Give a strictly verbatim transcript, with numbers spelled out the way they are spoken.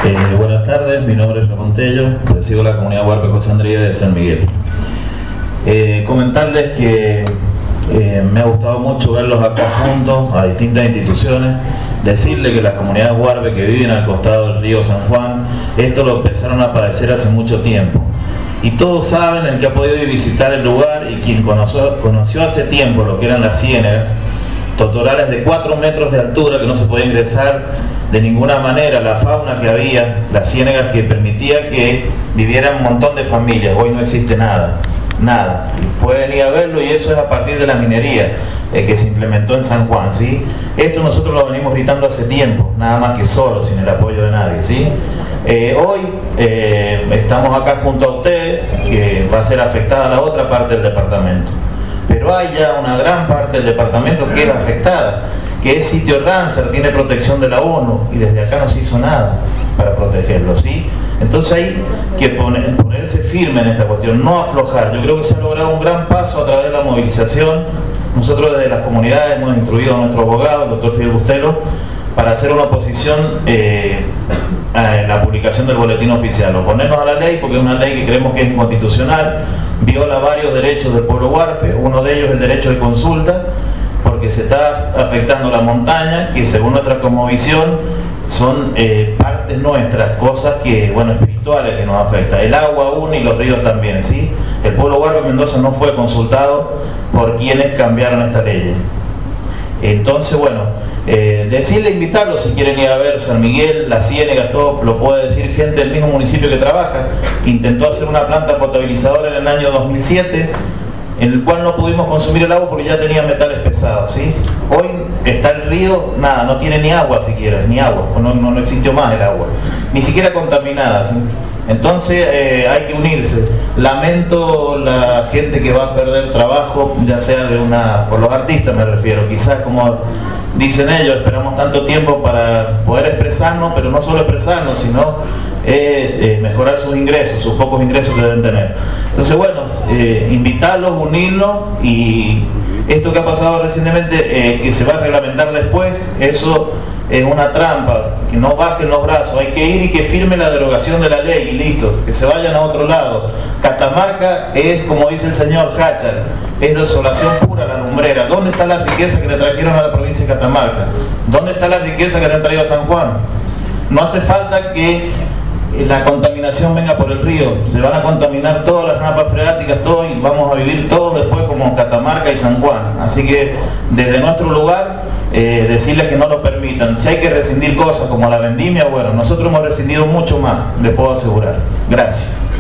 Eh, buenas tardes, mi nombre es Ramón Tello, presido la comunidad Huarpe José Andría de San Miguel. Eh, comentarles que eh, me ha gustado mucho verlos acá juntos a distintas instituciones, decirles que las comunidades Huarpe que viven al costado del río San Juan, esto lo empezaron a padecer hace mucho tiempo. Y todos saben, el que ha podido ir visitar el lugar y quien conoció, conoció hace tiempo lo que eran las ciénegas, totorales de cuatro metros de altura que no se podía ingresar de ninguna manera, la fauna que había, las ciénegas que permitía que vivieran un montón de familias. Hoy no existe nada, nada. Pueden ir a verlo y eso es a partir de la minería eh, que se implementó en San Juan, ¿sí? Esto nosotros lo venimos gritando hace tiempo, nada más que solo, sin el apoyo de nadie, ¿sí? Eh, hoy eh, estamos acá junto a ustedes, que va a ser afectada la otra parte del departamento. Pero hay ya una gran parte del departamento que es afectada, que es sitio Ramsar, tiene protección de la ONU y desde acá no se hizo nada para protegerlo, ¿sí? Entonces hay que poner, ponerse firme en esta cuestión, no aflojar. Yo creo que se ha logrado un gran paso a través de la movilización. Nosotros desde las comunidades hemos instruido a nuestro abogado, el doctor Fidel Bustelo, para hacer una oposición eh, a la publicación del boletín oficial, oponernos a la ley porque es una ley que creemos que es inconstitucional, viola varios derechos del pueblo Huarpe, uno de ellos el derecho de consulta, porque se está afectando la montaña, que según nuestra cosmovisión son eh, partes nuestras, cosas que, bueno, espirituales que nos afectan. El agua aún y los ríos también, ¿sí? El pueblo Huarpe de Mendoza no fue consultado por quienes cambiaron esta ley. Entonces, bueno, eh, decirle, invitarlos si quieren ir a ver San Miguel, la Ciénega, todo lo puede decir gente del mismo municipio que trabaja. Intentó hacer una planta potabilizadora en el año dos mil siete, en el cual no pudimos consumir el agua porque ya tenía metales pesados, ¿sí? Hoy está el río, nada, no tiene ni agua siquiera, ni agua, no, no, no existió más el agua, ni siquiera contaminada, ¿sí? Entonces eh, hay que unirse. Lamento la gente que va a perder trabajo, ya sea de una, por los artistas me refiero, quizás como dicen ellos, esperamos tanto tiempo para poder expresarnos, pero no solo expresarnos, sino eh, eh, mejorar sus ingresos, sus pocos ingresos que deben tener. Entonces, bueno, eh, invitarlos, unirnos, y esto que ha pasado recientemente, eh, que se va a reglamentar después, eso es una trampa, que no bajen los brazos, hay que ir y que firme la derogación de la ley y listo, que se vayan a otro lado. Catamarca es, como dice el señor Hachar, es desolación pura la lumbrera. ¿Dónde está la riqueza que le trajeron a la provincia de Catamarca? ¿Dónde está la riqueza que le han traído a San Juan? No hace falta que la contaminación venga por el río, se van a contaminar todas las napas freáticas, todo, y vamos a vivir todos después como Catamarca y San Juan. Así que desde nuestro lugar eh, decirles que no lo permitan. Si hay que rescindir cosas como la vendimia, bueno, nosotros hemos rescindido mucho más, les puedo asegurar. Gracias.